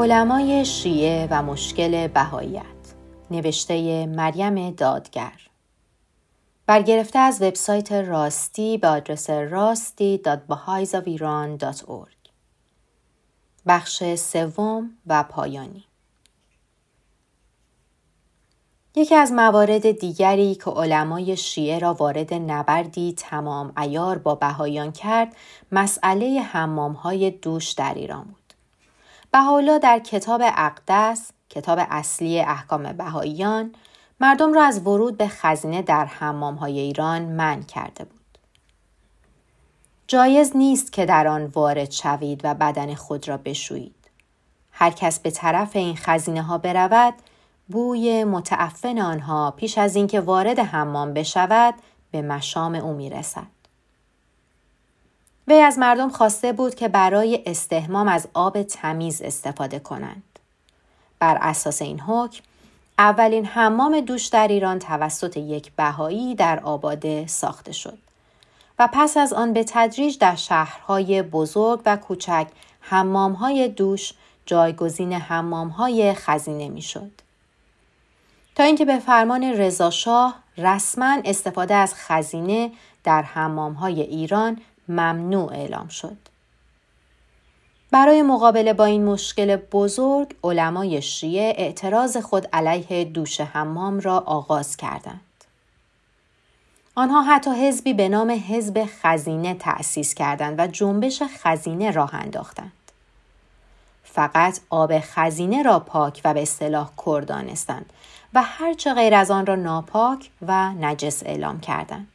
علمای شیعه و مشکل بهائیت، نوشته مریم دادگر، برگرفته از وبسایت راستی به آدرس rasti.bahaizaviran.org. بخش سوم و پایانی. یکی از موارد دیگری که علمای شیعه را وارد نبردی تمام عیار با بهائیان کرد، مسئله حمام‌های دوش در ایران بود. بهاءالله در کتاب اقدس، کتاب اصلی احکام بهائیان، مردم را از ورود به خزینه در حمام‌های ایران منع کرده بود. جایز نیست که در آن وارد شوید و بدن خود را بشویید. هر کس به طرف این خزینه‌ها برود، بوی متعفن آنها پیش از اینکه وارد حمام بشود به مشام او میرسد. وی از مردم خواسته بود که برای استحمام از آب تمیز استفاده کنند. بر اساس این حکم، اولین حمام دوش در ایران توسط یک بهایی در آباده ساخته شد و پس از آن به تدریج در شهرهای بزرگ و کوچک حمام‌های دوش جایگزین حمام‌های خزینه می‌شد. تا اینکه به فرمان رضاشاه رسما استفاده از خزینه در حمام‌های ایران ممنوع اعلام شد. برای مقابله با این مشکل بزرگ، علمای شیعه اعتراض خود علیه دوش حمام را آغاز کردند. آنها حتی حزبی به نام حزب خزینه تأسیس کردند و جنبش خزینه راه انداختند. فقط آب خزینه را پاک و به اصطلاح کر دانستند و هرچه غیر از آن را ناپاک و نجس اعلام کردند.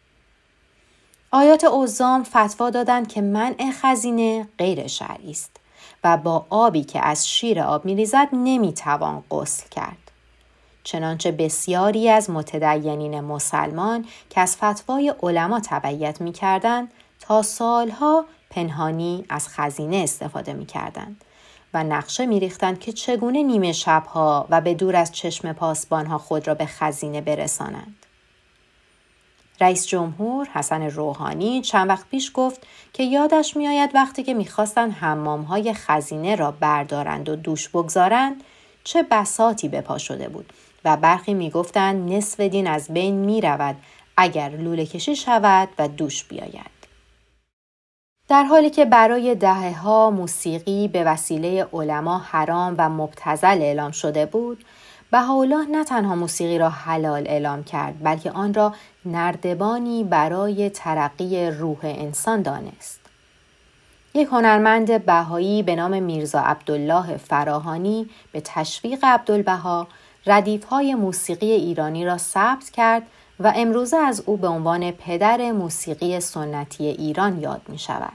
آیات عظام فتوا دادند که منع خزینه غیر شرعی است و با آبی که از شیر آب می‌ریزد نمی‌توان غسل کرد. چنانچه بسیاری از متدینین مسلمان که از فتوای علما تبعیت می‌کردند تا سالها پنهانی از خزینه استفاده می‌کردند و نقشه می‌ریختند که چگونه نیمه شب‌ها و به دور از چشم پاسبان‌ها خود را به خزینه برسانند. رئیس جمهور حسن روحانی چند وقت پیش گفت که یادش می‌آید وقتی که می‌خواستند حمام‌های خزینه را بردارند و دوش بگذارند چه بساطی به پا شده بود و برخی می‌گفتند نصف دین از بین می‌رود اگر لوله کشی شود و دوش بیاید. در حالی که برای دهه‌ها موسیقی به وسیله علما حرام و مبتذل اعلام شده بود، بهاءالله نه تنها موسیقی را حلال اعلام کرد، بلکه آن را نردبانی برای ترقی روح انسان دانست. یک هنرمند بهایی به نام میرزا عبدالله فراهانی به تشویق عبدالبها ردیف‌های موسیقی ایرانی را ثبت کرد و امروزه از او به عنوان پدر موسیقی سنتی ایران یاد می شود.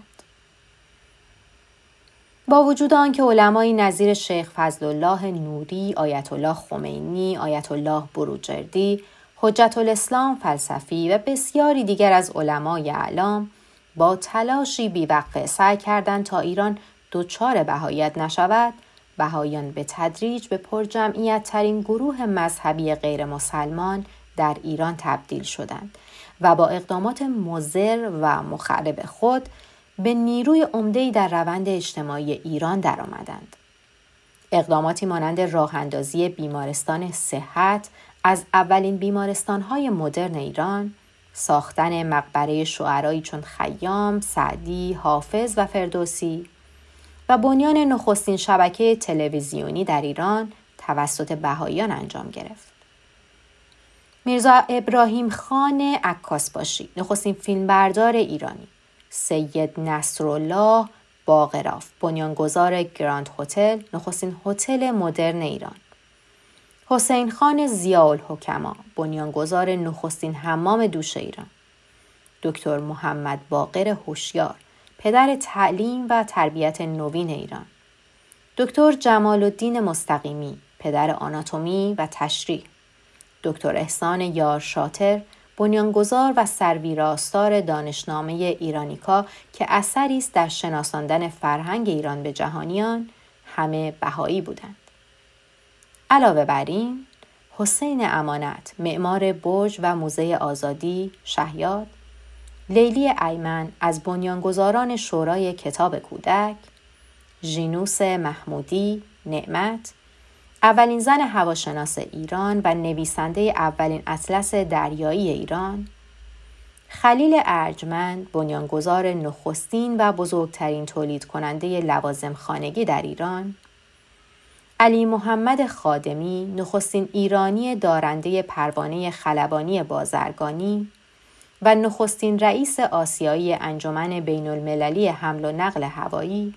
با وجود آنکه علمای نظیر شیخ فضلالله نوری، آیت الله خمینی، آیت الله بروجردی، حجت الاسلام فلسفی و بسیاری دیگر از علمای اعلام با تلاشی بیوقفه سعی کردند تا ایران دچار بهائیت نشود، بهائیان به تدریج به پرجمعیت ترین گروه مذهبی غیر مسلمان در ایران تبدیل شدند و با اقدامات مضر و مخرب خود به نیروی عمده‌ای در روند اجتماعی ایران درآمدند. اقداماتی مانند راه اندازی بیمارستان صحت از اولین بیمارستان‌های مدرن ایران، ساختن مقبره شعرایی چون خیام، سعدی، حافظ و فردوسی و بنیان نخستین شبکه تلویزیونی در ایران توسط بهائیان انجام گرفت. میرزا ابراهیم خان عکاسباشی، نخستین فیلمبردار ایرانی، سید نصرالله باقراف، بنیانگذار گراند هتل، نخستین هتل مدرن ایران، حسین خان ضیاءالحکما، بنیانگذار نخستین حمام دوش ایران، دکتر محمد باقر هوشیار، پدر تعلیم و تربیت نوین ایران، دکتر جمال الدین مستقیمی، پدر آناتومی و تشریح، دکتر احسان یار شاطر، بنیانگذار و سرویراستار دانشنامه ایرانیکا که اثری است در شناساندن فرهنگ ایران به جهانیان، همه بهایی بودند. علاوه بر این، حسین امانت، معمار برج و موزه آزادی شهیاد، لیلی ایمن از بنیانگذاران شورای کتاب کودک، ژینوس محمودی، نعمت، اولین زن هواشناس ایران و نویسنده اولین اطلس دریایی ایران، خلیل ارجمند، بنیانگذار نخستین و بزرگترین تولید کننده لوازم خانگی در ایران، علی محمد خادمی، نخستین ایرانی دارنده پروانه خلبانی بازرگانی و نخستین رئیس آسیایی انجمن بین المللی حمل و نقل هوایی،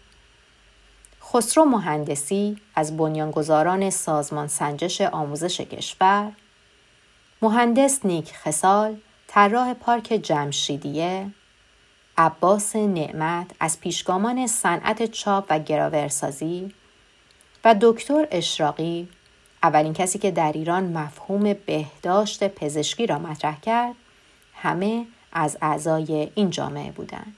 خسرو مهندسی، از بنیانگذاران سازمان سنجش آموزش کشور، مهندس نیک خصال، طراح پارک جمشیدیه، عباس نعمت، از پیشگامان صنعت چاپ و گراورسازی و دکتر اشراقی، اولین کسی که در ایران مفهوم بهداشت پزشکی را مطرح کرد، همه از اعضای این جامعه بودند.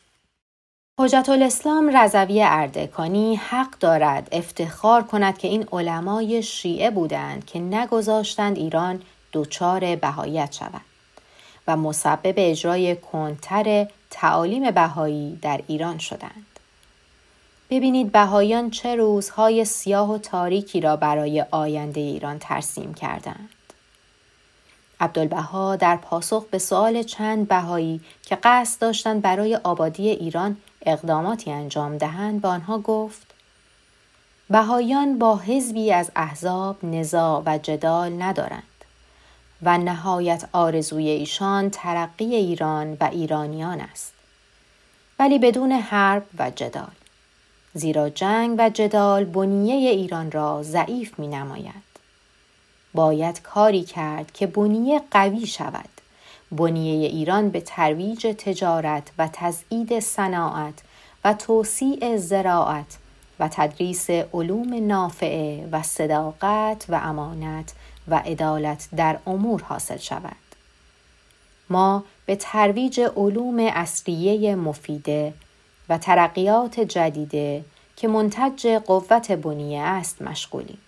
حجت الاسلام رضوی اردکانی حق دارد افتخار کند که این علمای شیعه بودند که نگذاشتند ایران دچار بهاییت شود و مسبب اجرای کندتر تعالیم بهایی در ایران شدند. ببینید بهاییان چه روزهای سیاه و تاریکی را برای آینده ایران ترسیم کردند. عبدالبها در پاسخ به سؤال چند بهایی که قصد داشتند برای آبادی ایران اقداماتی انجام دهند به آنها گفت: بهاییان با حزبی از احزاب نزاع و جدال ندارند و نهایت آرزوی ایشان ترقی ایران و ایرانیان است، ولی بدون حرب و جدال، زیرا جنگ و جدال بنیه ایران را ضعیف می نماید. باید کاری کرد که بنیه قوی شود. بنیه ایران به ترویج تجارت و تزیید صناعت و توسیع زراعت و تدریس علوم نافعه و صداقت و امانت و عدالت در امور حاصل شود. ما به ترویج علوم عصریه مفیده و ترقیات جدیده که منتج قوت بنیه است مشغولیم.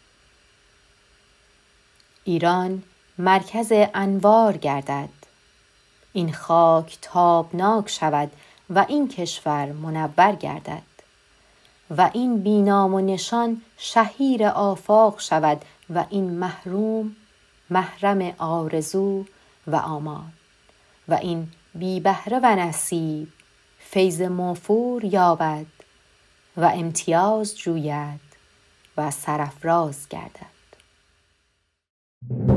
ایران مرکز انوار گردد، این خاک تابناک شود و این کشور منور گردد و این بینام و نشان شهیر آفاق شود و این محروم محرم آرزو و آمال و این بی بهره و نصیب فیض موفور یابد و امتیاز جوید و سرافراز گردد.